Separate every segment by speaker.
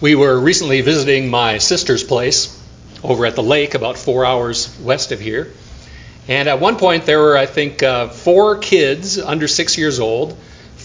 Speaker 1: We were recently visiting my sister's place over at the lake about 4 hours west of here. And at one point there were, I think, 4 kids under 6 years old,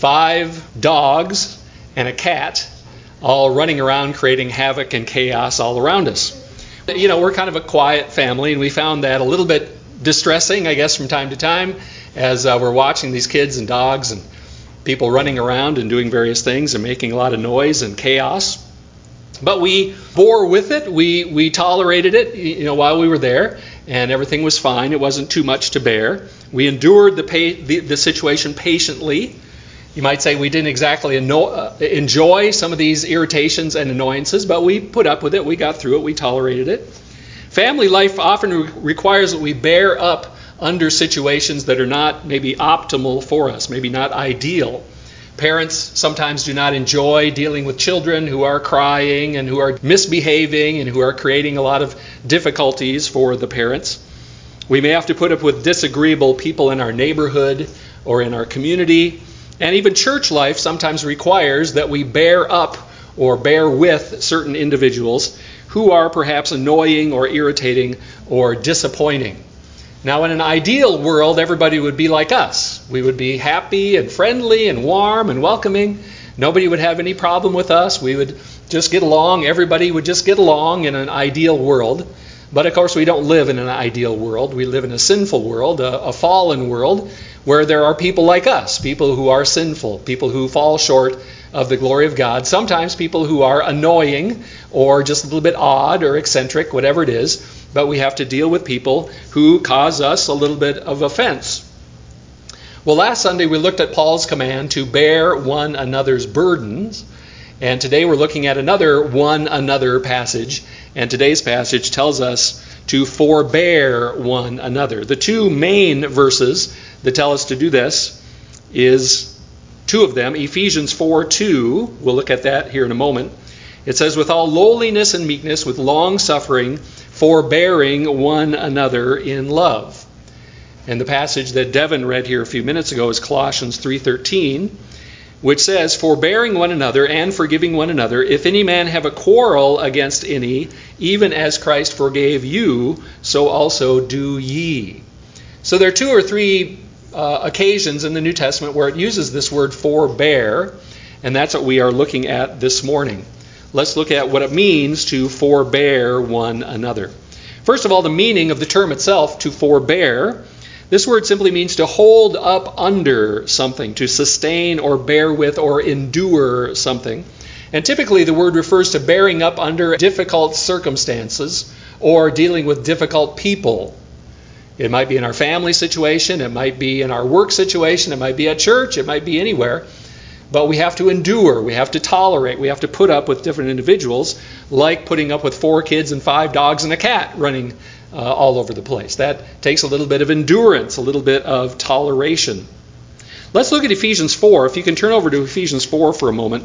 Speaker 1: 5 dogs, and a cat, all running around creating havoc and chaos all around us. You know, we're kind of a quiet family, and we found that a little bit distressing, I guess, from time to time as we're watching these kids and dogs and people running around and doing various things and making a lot of noise and chaos. But we bore with it. We tolerated it, while we were there, and everything was fine. It wasn't too much to bear. We endured the situation patiently. You might say we didn't exactly enjoy some of these irritations and annoyances, but we put up with it. We got through it. We tolerated it. Family life often requires that we bear up under situations that are not maybe optimal for us, maybe not ideal. Parents sometimes do not enjoy dealing with children who are crying and who are misbehaving and who are creating a lot of difficulties for the parents. We may have to put up with disagreeable people in our neighborhood or in our community. And even church life sometimes requires that we bear up or bear with certain individuals who are perhaps annoying or irritating or disappointing. Now, in an ideal world, everybody would be like us. We would be happy and friendly and warm and welcoming. Nobody would have any problem with us. We would just get along. Everybody would just get along in an ideal world. But, of course, we don't live in an ideal world. We live in a sinful world, a fallen world, where there are people like us, people who are sinful, people who fall short of the glory of God. Sometimes people who are annoying or just a little bit odd or eccentric, whatever it is. But we have to deal with people who cause us a little bit of offense. Well, last Sunday we looked at Paul's command to bear one another's burdens. And today we're looking at another one another passage. And today's passage tells us to forbear one another. The 2 main verses that tell us to do this is 2 of them. Ephesians 4:2. We'll look at that here in a moment. It says, with all lowliness and meekness, with long suffering, forbearing one another in love. And the passage that Devin read here a few minutes ago is Colossians 3:13, which says, forbearing one another and forgiving one another, if any man have a quarrel against any, even as Christ forgave you, so also do ye. So there are 2 or 3 occasions in the New Testament where it uses this word forbear, and that's what we are looking at this morning. Let's look at what it means to forbear one another. First of all, the meaning of the term itself, to forbear. This word simply means to hold up under something, to sustain or bear with or endure something. And typically the word refers to bearing up under difficult circumstances or dealing with difficult people. It might be in our family situation, it might be in our work situation, it might be at church, it might be anywhere. But we have to endure, we have to tolerate, we have to put up with different individuals, like putting up with 4 kids and 5 dogs and a cat running all over the place. That takes a little bit of endurance, a little bit of toleration. Let's look at Ephesians 4. If you can turn over to Ephesians 4 for a moment,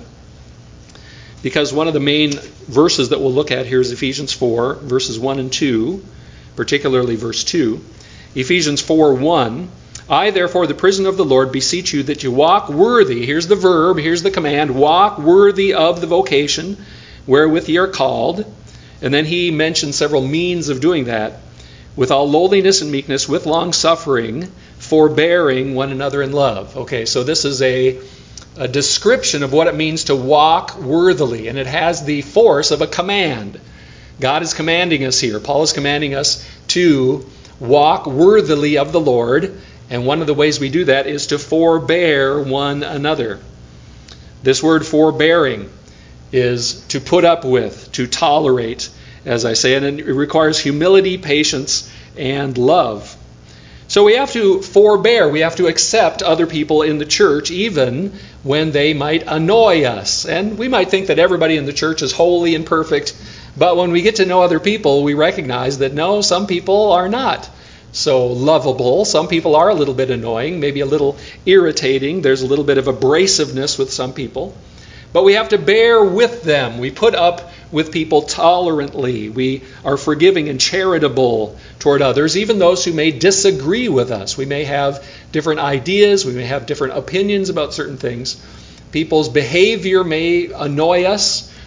Speaker 1: because one of the main verses that we'll look at here is Ephesians 4, verses 1 and 2, particularly verse 2. Ephesians 4:1. I, therefore, the prisoner of the Lord, beseech you that you walk worthy. Here's the verb, here's the command. Walk worthy of the vocation wherewith ye are called. And then he mentions several means of doing that. With all lowliness and meekness, with long suffering, forbearing one another in love. Okay, so this is a description of what it means to walk worthily. And it has the force of a command. God is commanding us here. Paul is commanding us to walk worthily of the Lord. And one of the ways we do that is to forbear one another. This word forbearing is to put up with, to tolerate, as I say, and it requires humility, patience, and love. So we have to forbear, we have to accept other people in the church, even when they might annoy us. And we might think that everybody in the church is holy and perfect, but when we get to know other people, we recognize that no, some people are not so lovable. Some people are a little bit annoying, maybe a little irritating. There's a little bit of abrasiveness with some people. But we have to bear with them. We put up with people tolerantly. We are forgiving and charitable toward others, even those who may disagree with us. We may have different ideas. We may have different opinions about certain things. People's behavior may annoy us,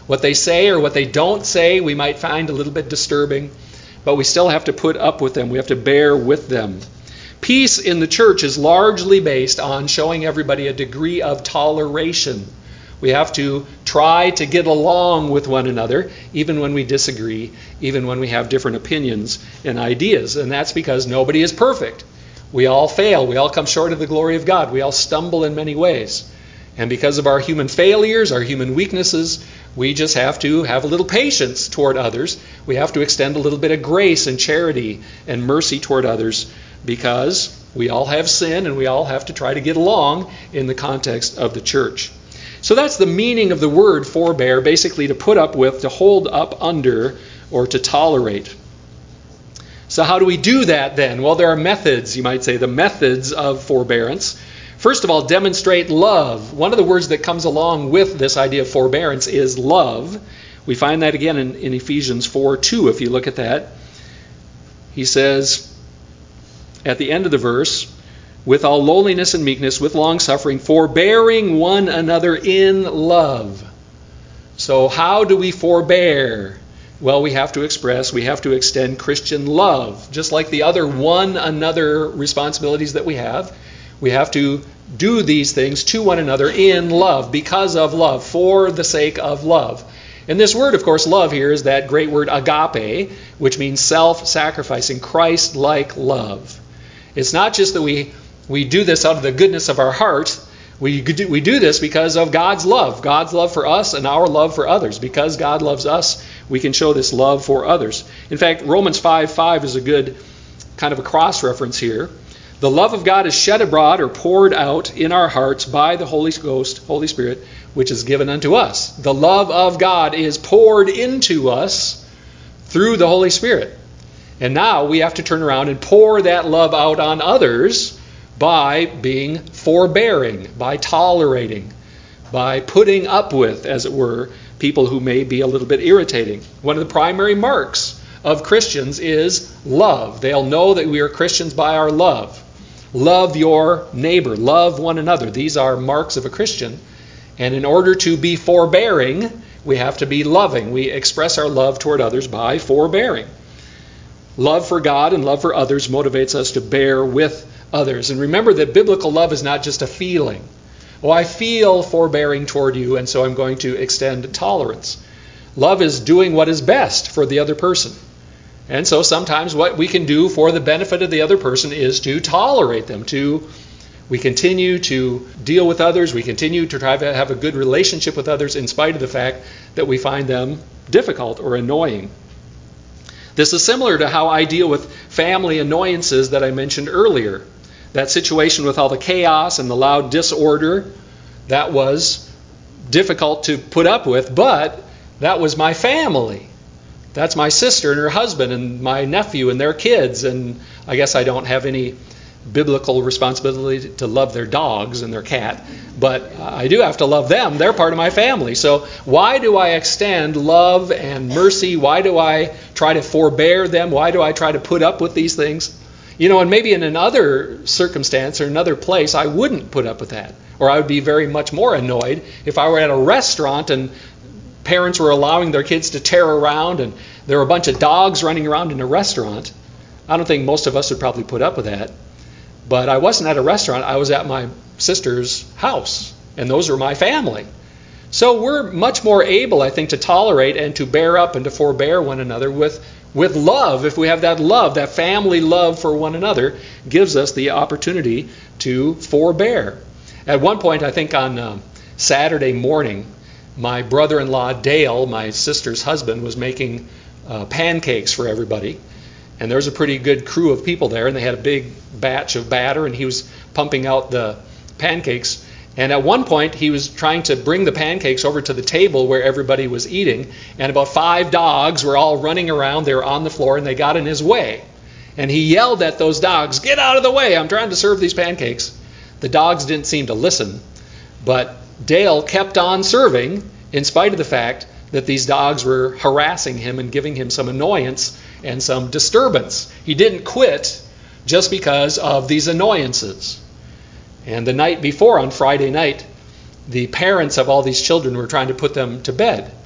Speaker 1: What they say or what they don't say we might find a little bit disturbing, but we still have to put up with them. We have to bear with them. Peace in the church is largely based on showing everybody a degree of toleration. We have to try to get along with one another, even when we disagree, even when we have different opinions and ideas. And that's because nobody is perfect. We all fail. We all come short of the glory of God. We all stumble in many ways. And because of our human failures, our human weaknesses, we just have to have a little patience toward others. We have to extend a little bit of grace and charity and mercy toward others, because we all have sin and we all have to try to get along in the context of the church. So that's the meaning of the word forbear, basically to put up with, to hold up under, or to tolerate. So how do we do that then? Well, there are methods, you might say, the methods of forbearance. First of all, demonstrate love. One of the words that comes along with this idea of forbearance is love. We find that again in Ephesians 4:2, if you look at that. He says at the end of the verse, with all lowliness and meekness, with long suffering, forbearing one another in love. So how do we forbear? Well, we have to extend Christian love. Just like the other one another responsibilities that we have to do these things to one another in love, because of love, for the sake of love. And this word, of course, love here is that great word agape, which means self-sacrificing, Christ-like love. It's not just that we do this out of the goodness of our heart. We do this because of God's love for us and our love for others. Because God loves us, we can show this love for others. In fact, Romans 5:5 is a good kind of a cross-reference here. The love of God is shed abroad or poured out in our hearts by the Holy Ghost, Holy Spirit, which is given unto us. The love of God is poured into us through the Holy Spirit. And now we have to turn around and pour that love out on others by being forbearing, by tolerating, by putting up with, as it were, people who may be a little bit irritating. One of the primary marks of Christians is love. They'll know that we are Christians by our love. Love your neighbor. Love one another. These are marks of a Christian. And in order to be forbearing, we have to be loving. We express our love toward others by forbearing. Love for God and love for others motivates us to bear with others. And remember that biblical love is not just a feeling. Oh, I feel forbearing toward you, and so I'm going to extend tolerance. Love is doing what is best for the other person. And so sometimes what we can do for the benefit of the other person is to tolerate them. We continue to deal with others. We continue to try to have a good relationship with others in spite of the fact that we find them difficult or annoying. This is similar to how I deal with family annoyances that I mentioned earlier. That situation with all the chaos and the loud disorder, that was difficult to put up with, but that was my family. That's my sister and her husband and my nephew and their kids. And I guess I don't have any biblical responsibility to love their dogs and their cat, but I do have to love them. They're part of my family. So why do I extend love and mercy? Why do I try to forbear them? Why do I try to put up with these things? And maybe in another circumstance or another place, I wouldn't put up with that. Or I would be very much more annoyed if I were at a restaurant and parents were allowing their kids to tear around and there were a bunch of dogs running around in a restaurant. I don't think most of us would probably put up with that. But I wasn't at a restaurant. I was at my sister's house, and those are my family. So we're much more able, I think, to tolerate and to bear up and to forbear one another with love. If we have that love, that family love for one another, gives us the opportunity to forbear. At one point, I think on Saturday morning, my brother-in-law, Dale, my sister's husband, was making pancakes for everybody. And there was a pretty good crew of people there, and they had a big batch of batter, and he was pumping out the pancakes. And at one point, he was trying to bring the pancakes over to the table where everybody was eating, and about 5 dogs were all running around. They were on the floor, and they got in his way. And he yelled at those dogs, "Get out of the way, I'm trying to serve these pancakes." The dogs didn't seem to listen, but Dale kept on serving in spite of the fact that these dogs were harassing him and giving him some annoyance and some disturbance. He didn't quit just because of these annoyances. And the night before, on Friday night, the parents of all these children were trying to put them to bed.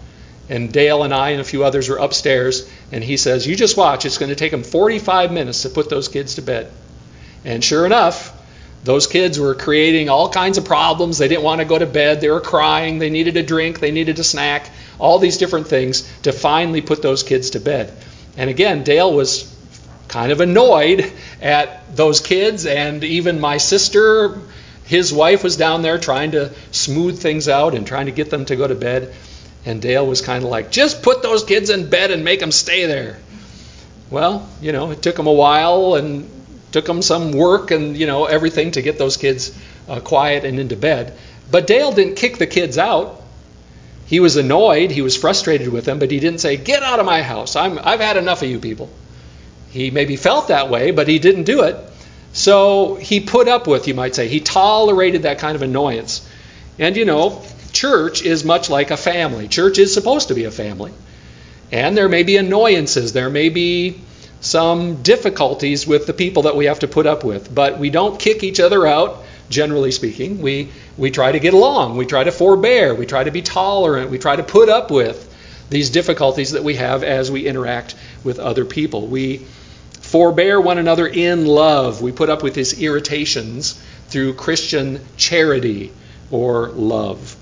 Speaker 1: And Dale and I and a few others were upstairs, and he says, you just watch, it's going to take them 45 minutes to put those kids to bed. And sure enough, those kids were creating all kinds of problems. They didn't want to go to bed. They were crying. They needed a drink. They needed a snack. All these different things to finally put those kids to bed. And again, Dale was kind of annoyed at those kids, and even my sister, his wife, was down there trying to smooth things out and trying to get them to go to bed. And Dale was kind of like, just put those kids in bed and make them stay there. Well, it took them a while and took them some work and, everything to get those kids quiet and into bed. But Dale didn't kick the kids out. He was annoyed. He was frustrated with them, but he didn't say, get out of my house. I've had enough of you people. He maybe felt that way, but he didn't do it. So he put up with, you might say, he tolerated that kind of annoyance. And, church is much like a family. Church is supposed to be a family. And there may be annoyances. There may be some difficulties with the people that we have to put up with. But we don't kick each other out, generally speaking. We try to get along. We try to forbear. We try to be tolerant. We try to put up with these difficulties that we have as we interact with other people. We forbear one another in love. We put up with these irritations through Christian charity or love.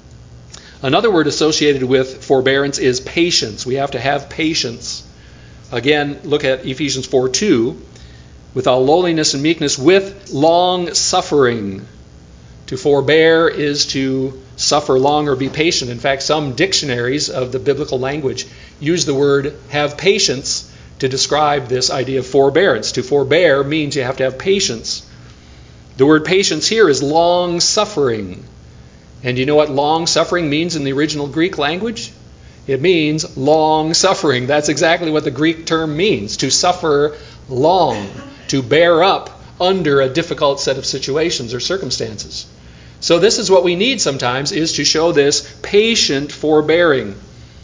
Speaker 1: Another word associated with forbearance is patience. We have to have patience. Again, look at Ephesians 4:2. With all lowliness and meekness, with long suffering. To forbear is to suffer long or be patient. In fact, some dictionaries of the biblical language use the word have patience to describe this idea of forbearance. To forbear means you have to have patience. The word patience here is long suffering. And you know what long suffering means in the original Greek language? It means long suffering. That's exactly what the Greek term means, to suffer long, to bear up under a difficult set of situations or circumstances. So this is what we need sometimes, is to show this patient forbearing.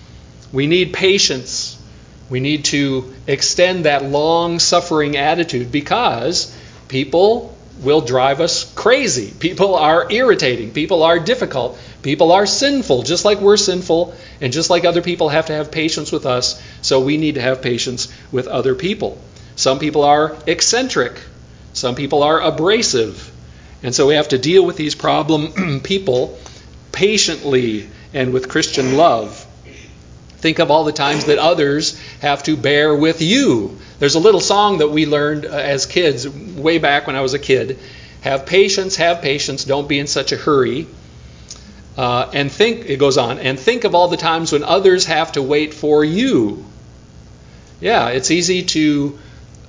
Speaker 1: We need patience. We need to extend that long-suffering attitude because people will drive us crazy. People are irritating. People are difficult. People are sinful, just like we're sinful, and just like other people have to have patience with us, so we need to have patience with other people. Some people are eccentric. Some people are abrasive. And so we have to deal with these problem people patiently and with Christian love. Think of all the times that others have to bear with you. There's a little song that we learned as kids way back when I was a kid. Have patience, don't be in such a hurry. And think, it goes on, and think of all the times when others have to wait for you. Yeah, it's easy to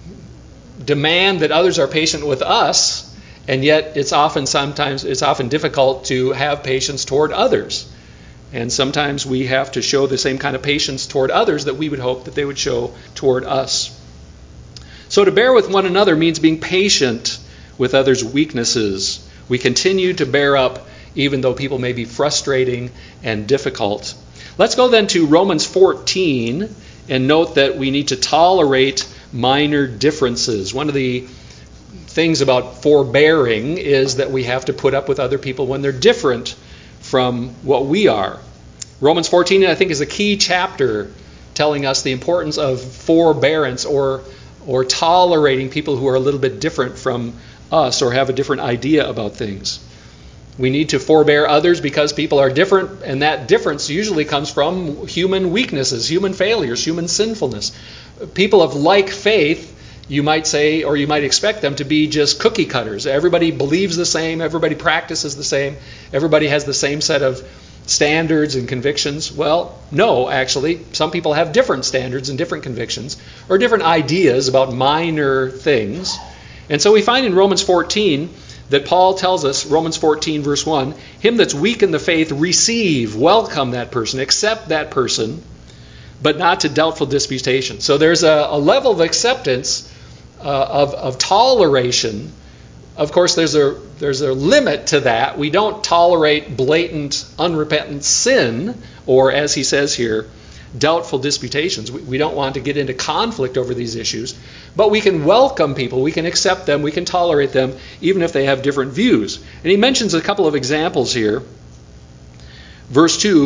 Speaker 1: demand that others are patient with us, and yet it's often difficult to have patience toward others. And sometimes we have to show the same kind of patience toward others that we would hope that they would show toward us. So to bear with one another means being patient with others' weaknesses. We continue to bear up even though people may be frustrating and difficult. Let's go then to Romans 14 and note that we need to tolerate minor differences. One of the things about forbearing is that we have to put up with other people when they're different from what we are. Romans 14, I think, is a key chapter telling us the importance of forbearance or tolerating people who are a little bit different from us or have a different idea about things. We need to forbear others because people are different, and that difference usually comes from human weaknesses, human failures, human sinfulness. People of like faith, you might say, or you might expect them to be just cookie cutters. Everybody believes the same, everybody practices the same, everybody has the same set of standards and convictions. Well, no, actually, some people have different standards and different convictions or different ideas about minor things. And so we find in Romans 14 that Paul tells us, Romans 14 verse 1, him that's weak in the faith, receive, welcome that person, accept that person, but not to doubtful disputation. So there's a level of acceptance, of toleration. Of course, there's a limit to that. We don't tolerate blatant, unrepentant sin, or as he says here, doubtful disputations. We don't want to get into conflict over these issues, but we can welcome people, we can accept them, we can tolerate them, even if they have different views. And he mentions a couple of examples here. Verse 2,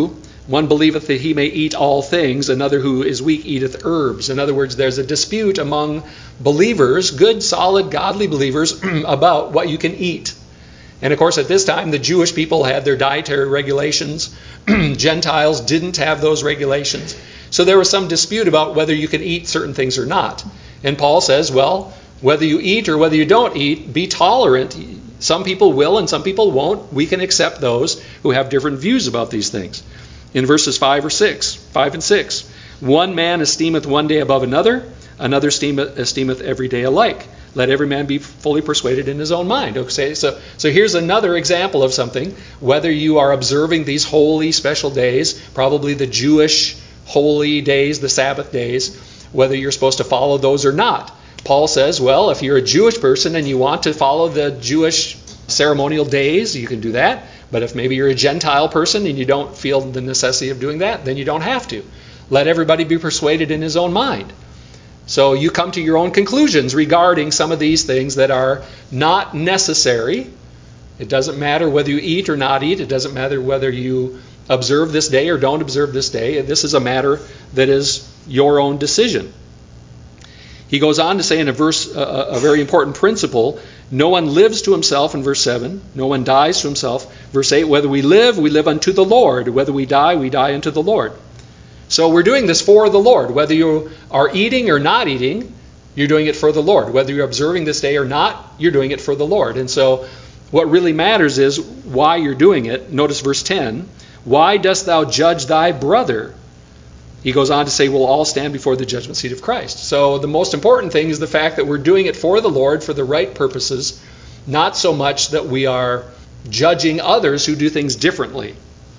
Speaker 1: One believeth that he may eat all things, another who is weak eateth herbs. In other words, there's a dispute among believers, good, solid, godly believers, about what you can eat. And of course, at this time, the Jewish people had their dietary regulations. Gentiles didn't have those regulations. So there was some dispute about whether you can eat certain things or not. And Paul says, well, whether you eat or whether you don't eat, be tolerant. Some people will and some people won't. We can accept those who have different views about these things. In verses 5 and 6, one man esteemeth one day above another, another esteemeth every day alike. Let every man be fully persuaded in his own mind. Okay, so here's another example of something. Whether you are observing these holy special days, probably the Jewish holy days, the Sabbath days, whether you're supposed to follow those or not. Paul says, well, if you're a Jewish person and you want to follow the Jewish ceremonial days, you can do that. But if maybe you're a Gentile person and you don't feel the necessity of doing that, then you don't have to. Let everybody be persuaded in his own mind. So you come to your own conclusions regarding some of these things that are not necessary. It doesn't matter whether you eat or not eat. It doesn't matter whether you observe this day or don't observe this day. This is a matter that is your own decision. He goes on to say in a verse, a very important principle, no one lives to himself in verse 7. No one dies to himself. Verse 8, whether we live unto the Lord. Whether we die unto the Lord. So we're doing this for the Lord. Whether you are eating or not eating, you're doing it for the Lord. Whether you're observing this day or not, you're doing it for the Lord. And so what really matters is why you're doing it. Notice verse 10. Why dost thou judge thy brother? He goes on to say, we'll all stand before the judgment seat of Christ. So the most important thing is the fact that we're doing it for the Lord, for the right purposes, not so much that we are judging others who do things differently.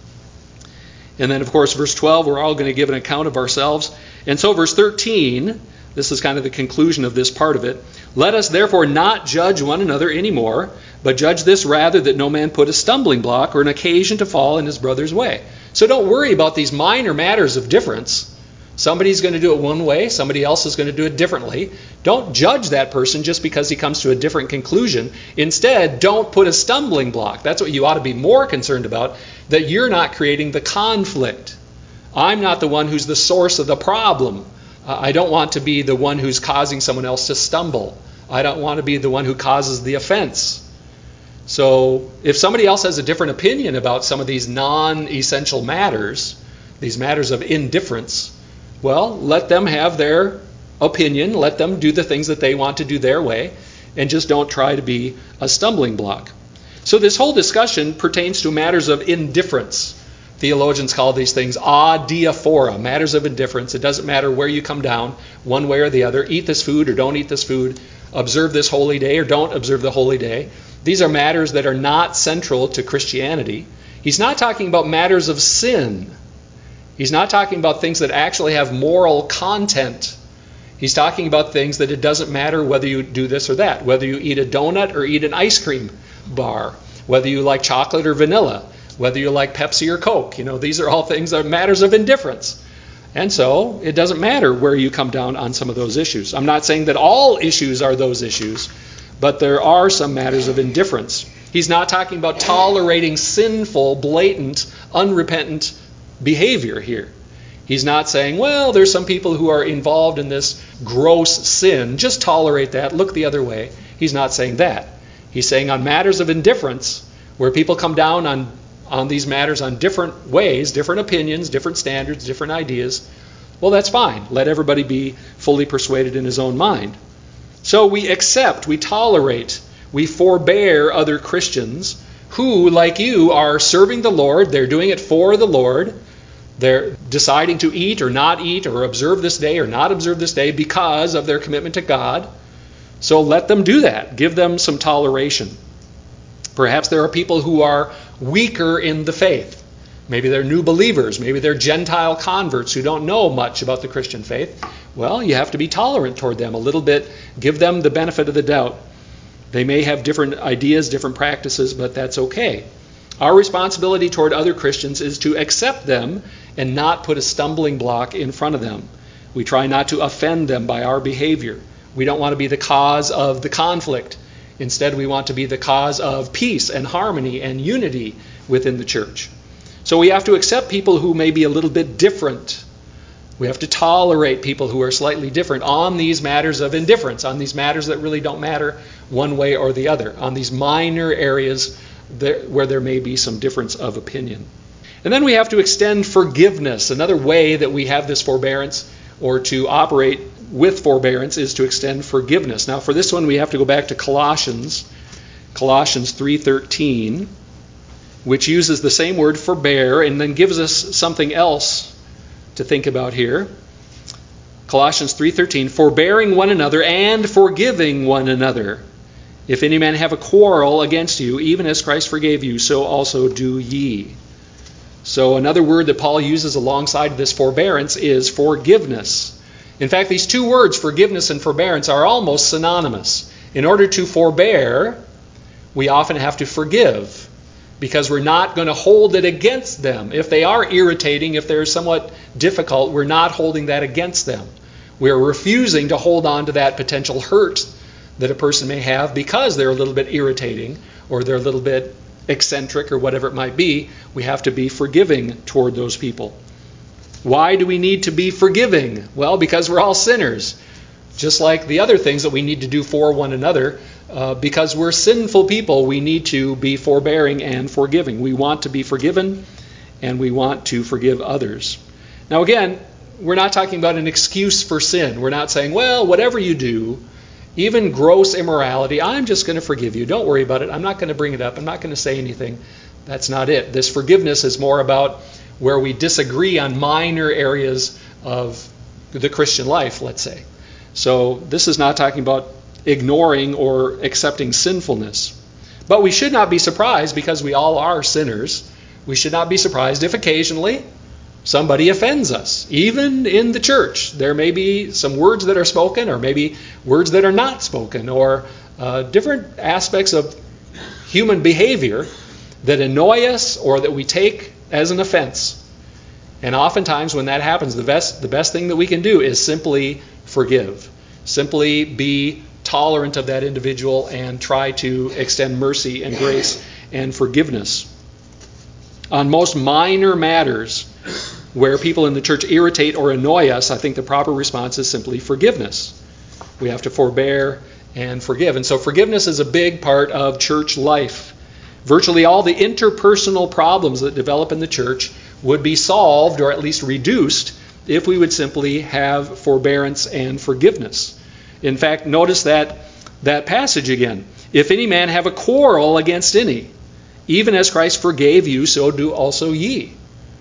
Speaker 1: And then, of course, verse 12, we're all going to give an account of ourselves. And so verse 13, this is kind of the conclusion of this part of it. Let us therefore not judge one another anymore, but judge this rather, that no man put a stumbling block or an occasion to fall in his brother's way. So don't worry about these minor matters of difference. Somebody's going to do it one way, somebody else is going to do it differently. Don't judge that person just because he comes to a different conclusion. Instead, don't put a stumbling block. That's what you ought to be more concerned about, that you're not creating the conflict. I'm not the one who's the source of the problem. I don't want to be the one who's causing someone else to stumble. I don't want to be the one who causes the offense. So if somebody else has a different opinion about some of these non-essential matters, these matters of indifference, well, let them have their opinion. Let them do the things that they want to do their way, and just don't try to be a stumbling block. So this whole discussion pertains to matters of indifference. Theologians call these things adiaphora, matters of indifference. It doesn't matter where you come down, one way or the other. Eat this food or don't eat this food. Observe this holy day or don't observe the holy day. These are matters that are not central to Christianity. He's not talking about matters of sin. He's not talking about things that actually have moral content. He's talking about things that it doesn't matter whether you do this or that, whether you eat a donut or eat an ice cream bar, whether you like chocolate or vanilla, whether you like Pepsi or Coke. These are all things that are matters of indifference. And so it doesn't matter where you come down on some of those issues. I'm not saying that all issues are those issues, but there are some matters of indifference. He's not talking about tolerating sinful, blatant, unrepentant behavior here. He's not saying, well, there's some people who are involved in this gross sin. Just tolerate that. Look the other way. He's not saying that. He's saying on matters of indifference, where people come down on these matters on different ways, different opinions, different standards, different ideas, well, that's fine. Let everybody be fully persuaded in his own mind. So we accept, we tolerate, we forbear other Christians who, like you, are serving the Lord. They're doing it for the Lord. They're deciding to eat or not eat or observe this day or not observe this day because of their commitment to God. So let them do that. Give them some toleration. Perhaps there are people who are weaker in the faith. Maybe they're new believers. Maybe they're Gentile converts who don't know much about the Christian faith. Well, you have to be tolerant toward them a little bit. Give them the benefit of the doubt. They may have different ideas, different practices, but that's okay. Our responsibility toward other Christians is to accept them and not put a stumbling block in front of them. We try not to offend them by our behavior. We don't want to be the cause of the conflict. Instead, we want to be the cause of peace and harmony and unity within the church. So So we have to accept people who may be a little bit different. We have to tolerate people who are slightly different on these matters of indifference, on these matters that really don't matter one way or the other, on these minor areas where there may be some difference of opinion. And then we have to extend forgiveness. Another way that we have this forbearance, or to operate with forbearance, is to extend forgiveness. Now for this one we have to go back to Colossians 3:13, which uses the same word forbear and then gives us something else to think about here. Colossians 3:13, forbearing one another and forgiving one another. If any man have a quarrel against you, even as Christ forgave you, so also do ye. So another word that Paul uses alongside this forbearance is forgiveness. In fact, these two words, forgiveness and forbearance, are almost synonymous. In order to forbear, we often have to forgive, because we're not going to hold it against them. If they are irritating, if they're somewhat difficult, we're not holding that against them. We're refusing to hold on to that potential hurt that a person may have because they're a little bit irritating or they're a little bit eccentric or whatever it might be. We have to be forgiving toward those people. Why do we need to be forgiving? Well, because we're all sinners. Just like the other things that we need to do for one another, because we're sinful people, we need to be forbearing and forgiving. We want to be forgiven, and we want to forgive others. Now again, we're not talking about an excuse for sin. We're not saying, well, whatever you do, even gross immorality, I'm just going to forgive you. Don't worry about it. I'm not going to bring it up. I'm not going to say anything. That's not it. This forgiveness is more about where we disagree on minor areas of the Christian life, let's say. So this is not talking about ignoring or accepting sinfulness. But we should not be surprised, because we all are sinners. We should not be surprised if occasionally somebody offends us. Even in the church, there may be some words that are spoken, or maybe words that are not spoken, or different aspects of human behavior that annoy us or that we take as an offense. And oftentimes when that happens, the best thing that we can do is simply forgive. Simply be tolerant of that individual and try to extend mercy and grace and forgiveness. On most minor matters where people in the church irritate or annoy us, I think the proper response is simply forgiveness. We have to forbear and forgive. And so forgiveness is a big part of church life. Virtually all the interpersonal problems that develop in the church would be solved, or at least reduced, if we would simply have forbearance and forgiveness. In fact, notice that passage again. If any man have a quarrel against any, even as Christ forgave you, so do also ye.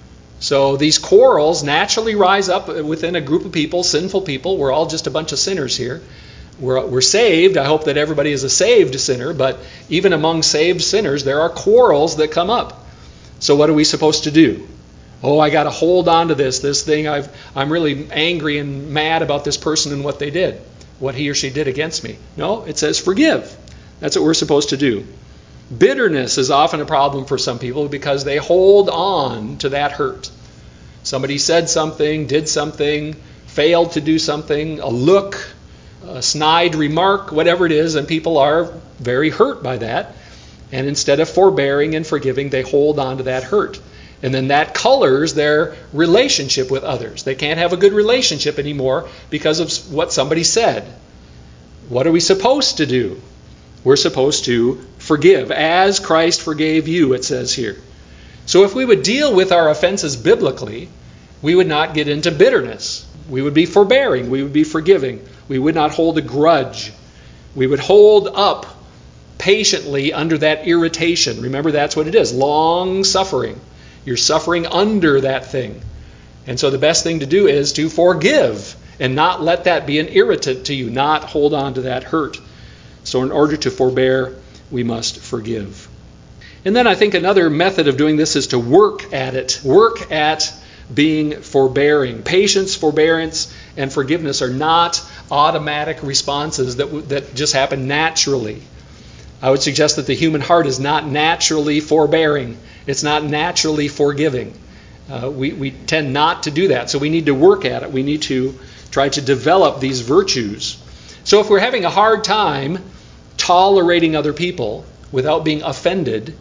Speaker 1: So these quarrels naturally rise up within a group of people, sinful people. We're all just a bunch of sinners here. We're saved. I hope that everybody is a saved sinner, but even among saved sinners, there are quarrels that come up. So what are we supposed to do? Oh, I got to hold on to this thing. I'm really angry and mad about this person and what they did, what he or she did against me. No, it says forgive. That's what we're supposed to do. Bitterness is often a problem for some people because they hold on to that hurt. Somebody said something, did something, failed to do something, a look, a snide remark, whatever it is, and people are very hurt by that. And instead of forbearing and forgiving, they hold on to that hurt. And then that colors their relationship with others. They can't have a good relationship anymore because of what somebody said. What are we supposed to do? We're supposed to forgive, as Christ forgave you, it says here. So if we would deal with our offenses biblically, we would not get into bitterness. We would be forbearing. We would be forgiving. We would not hold a grudge. We would hold up patiently under that irritation. Remember, that's what it is, long suffering. You're suffering under that thing. And so the best thing to do is to forgive and not let that be an irritant to you, not hold on to that hurt. So in order to forbear, we must forgive. And then I think another method of doing this is to work at it. Work at being forbearing. Patience, forbearance, and forgiveness are not automatic responses that just happen naturally. I would suggest that the human heart is not naturally forbearing. It's not naturally forgiving. We tend not to do that. So we need to work at it. We need to try to develop these virtues. So if we're having a hard time tolerating other people without being offended,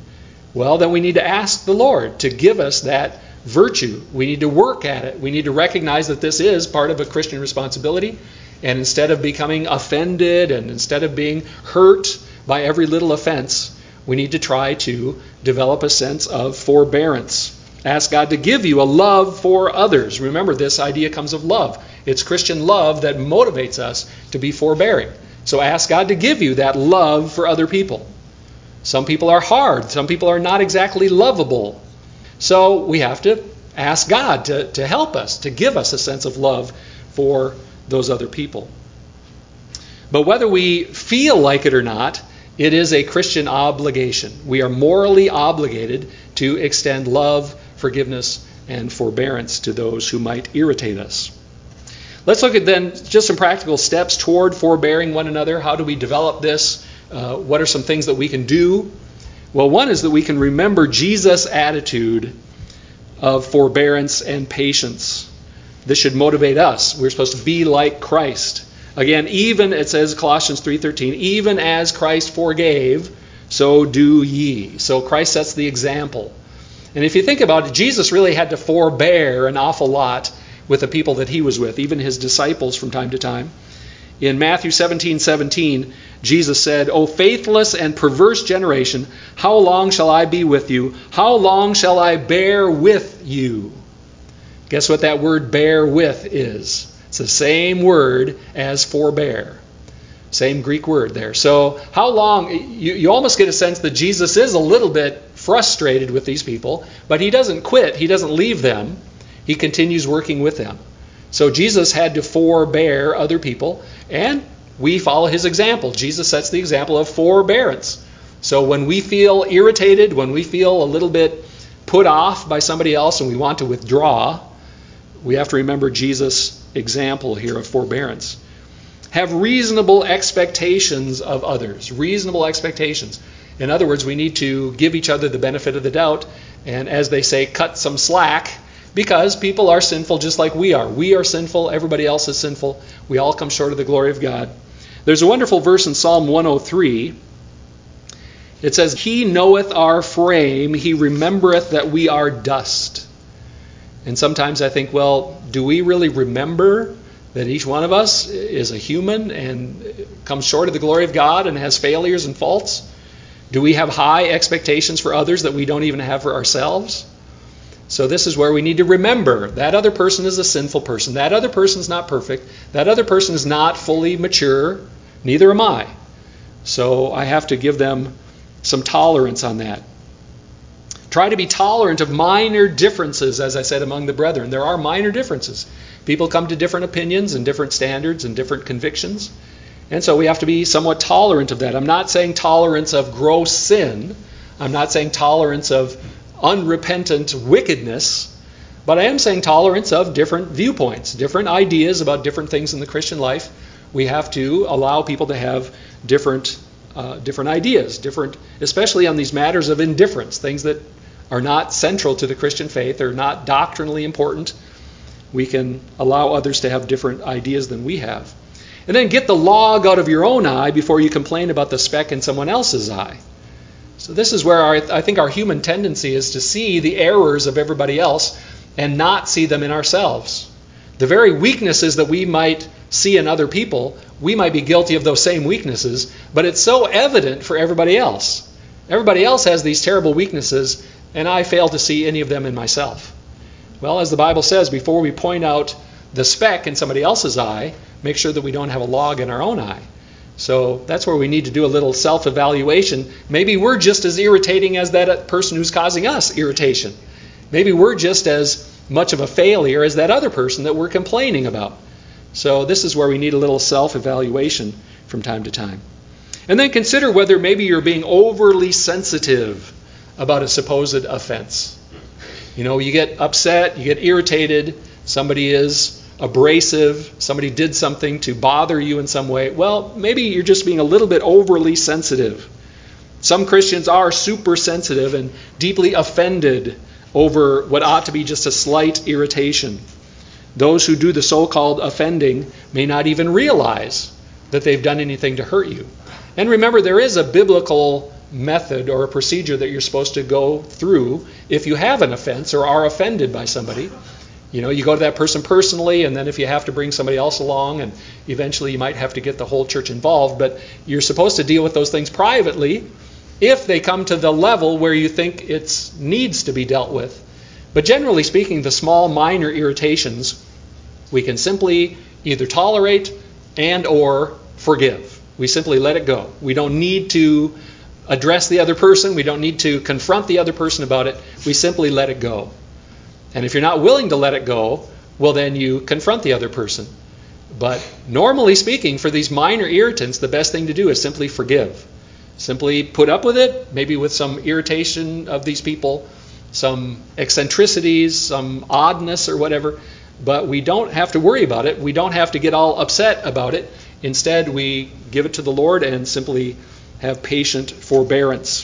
Speaker 1: Well, then we need to ask the Lord to give us that virtue. We need to work at it. We need to recognize that this is part of a Christian responsibility. And instead of becoming offended and instead of being hurt by every little offense, we need to try to develop a sense of forbearance. Ask God to give you a love for others. Remember, this idea comes of love. It's Christian love that motivates us to be forbearing. So ask God to give you that love for other people. Some people are hard. Some people are not exactly lovable. So we have to ask God to help us, to give us a sense of love for those other people. But whether we feel like it or not, it is a Christian obligation. We are morally obligated to extend love, forgiveness, and forbearance to those who might irritate us. Let's look at then just some practical steps toward forbearing one another. How do we develop this? What are some things that we can do? Well, one is that we can remember Jesus' attitude of forbearance and patience. This should motivate us. We're supposed to be like Christ. Again, even, it says Colossians 3:13, even as Christ forgave, so do ye. So Christ sets the example. And if you think about it, Jesus really had to forbear an awful lot with the people that he was with, even his disciples from time to time. In Matthew 17:17, Jesus said, O faithless and perverse generation, how long shall I be with you? How long shall I bear with you? Guess what that word bear with is? It's the same word as forbear. Same Greek word there. So how long, you almost get a sense that Jesus is a little bit frustrated with these people, but he doesn't quit. He doesn't leave them. He continues working with them. So Jesus had to forbear other people, and we follow his example. Jesus sets the example of forbearance. So when we feel irritated, when we feel a little bit put off by somebody else and we want to withdraw, we have to remember Jesus' example here of forbearance. Have reasonable expectations of others. Reasonable expectations. In other words, we need to give each other the benefit of the doubt, and as they say, cut some slack, because people are sinful just like we are. We are sinful. Everybody else is sinful. We all come short of the glory of God. There's a wonderful verse in Psalm 103. It says, He knoweth our frame. He remembereth that we are dust. And sometimes I think, well, do we really remember that each one of us is a human and comes short of the glory of God and has failures and faults? Do we have high expectations for others that we don't even have for ourselves? So this is where we need to remember that other person is a sinful person. That other person is not perfect. That other person is not fully mature. Neither am I. So I have to give them some tolerance on that. Try to be tolerant of minor differences, as I said, among the brethren. There are minor differences. People come to different opinions and different standards and different convictions. And so we have to be somewhat tolerant of that. I'm not saying tolerance of gross sin. I'm not saying tolerance of unrepentant wickedness, but I am saying tolerance of different viewpoints, different ideas about different things in the Christian life. We have to allow people to have different ideas, especially on these matters of indifference, things that are not central to the Christian faith or not doctrinally important. We can allow others to have different ideas than we have. And then get the log out of your own eye before you complain about the speck in someone else's eye. So this is where I think our human tendency is to see the errors of everybody else and not see them in ourselves. The very weaknesses that we might see in other people, we might be guilty of those same weaknesses, but it's so evident for everybody else. Everybody else has these terrible weaknesses, and I fail to see any of them in myself. Well, as the Bible says, before we point out the speck in somebody else's eye, make sure that we don't have a log in our own eye. So that's where we need to do a little self-evaluation. Maybe we're just as irritating as that person who's causing us irritation. Maybe we're just as much of a failure as that other person that we're complaining about. So this is where we need a little self-evaluation from time to time. And then consider whether maybe you're being overly sensitive about a supposed offense. You know, you get upset, you get irritated, somebody is abrasive, somebody did something to bother you in some way. Well, maybe you're just being a little bit overly sensitive. Some Christians are super sensitive and deeply offended over what ought to be just a slight irritation. Those who do the so-called offending may not even realize that they've done anything to hurt you. And remember, there is a biblical method or a procedure that you're supposed to go through if you have an offense or are offended by somebody. You go to that person personally, and then if you have to bring somebody else along, and eventually you might have to get the whole church involved, but you're supposed to deal with those things privately if they come to the level where you think it needs to be dealt with. But generally speaking, the small minor irritations we can simply either tolerate and or forgive. We simply let it go. We don't need to address the other person. We don't need to confront the other person about it. We simply let it go. And if you're not willing to let it go, well, then you confront the other person. But normally speaking, for these minor irritants, the best thing to do is simply forgive. Simply put up with it, maybe with some irritation of these people, some eccentricities, some oddness or whatever. But we don't have to worry about it. We don't have to get all upset about it. Instead, we give it to the Lord and simply have patient forbearance.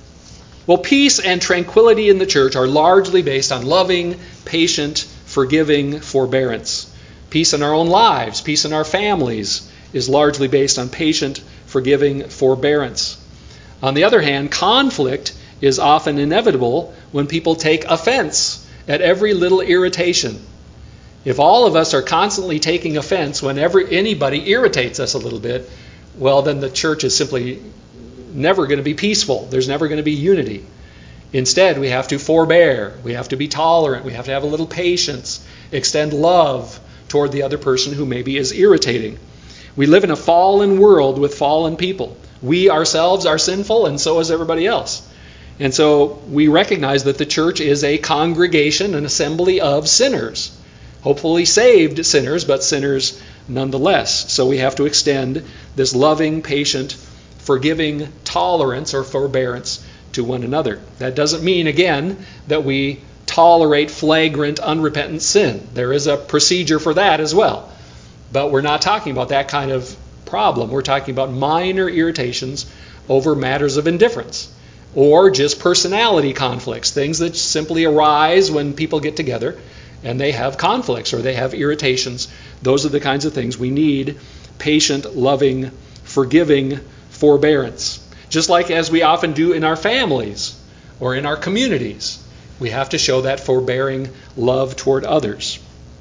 Speaker 1: Well, peace and tranquility in the church are largely based on loving, patient, forgiving forbearance. Peace in our own lives, peace in our families is largely based on patient, forgiving forbearance. On the other hand, conflict is often inevitable when people take offense at every little irritation. If all of us are constantly taking offense whenever anybody irritates us a little bit, well, then the church is simply never going to be peaceful. There's never going to be unity. Instead, we have to forbear. We have to be tolerant. We have to have a little patience, extend love toward the other person who maybe is irritating. We live in a fallen world with fallen people. We ourselves are sinful, and so is everybody else. And so we recognize that the church is a congregation, an assembly of sinners. Hopefully saved sinners, but sinners nonetheless. So we have to extend this loving, patient, forgiving tolerance or forbearance to one another. That doesn't mean, again, that we tolerate flagrant, unrepentant sin. There is a procedure for that as well. But we're not talking about that kind of problem. We're talking about minor irritations over matters of indifference or just personality conflicts, things that simply arise when people get together and they have conflicts or they have irritations. Those are the kinds of things we need patient, loving, forgiving forbearance. Just like as we often do in our families or in our communities, we have to show that forbearing love toward others.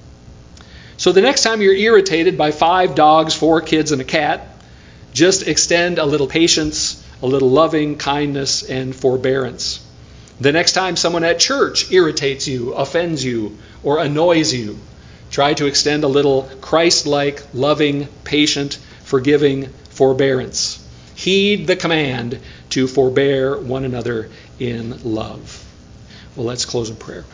Speaker 1: So the next time you're irritated by 5 dogs, 4 kids, and a cat, just extend a little patience, a little loving kindness and forbearance. The next time someone at church irritates you, offends you, or annoys you, try to extend a little Christ-like, loving, patient, forgiving forbearance. Heed the command to forbear one another in love. Well, let's close in prayer.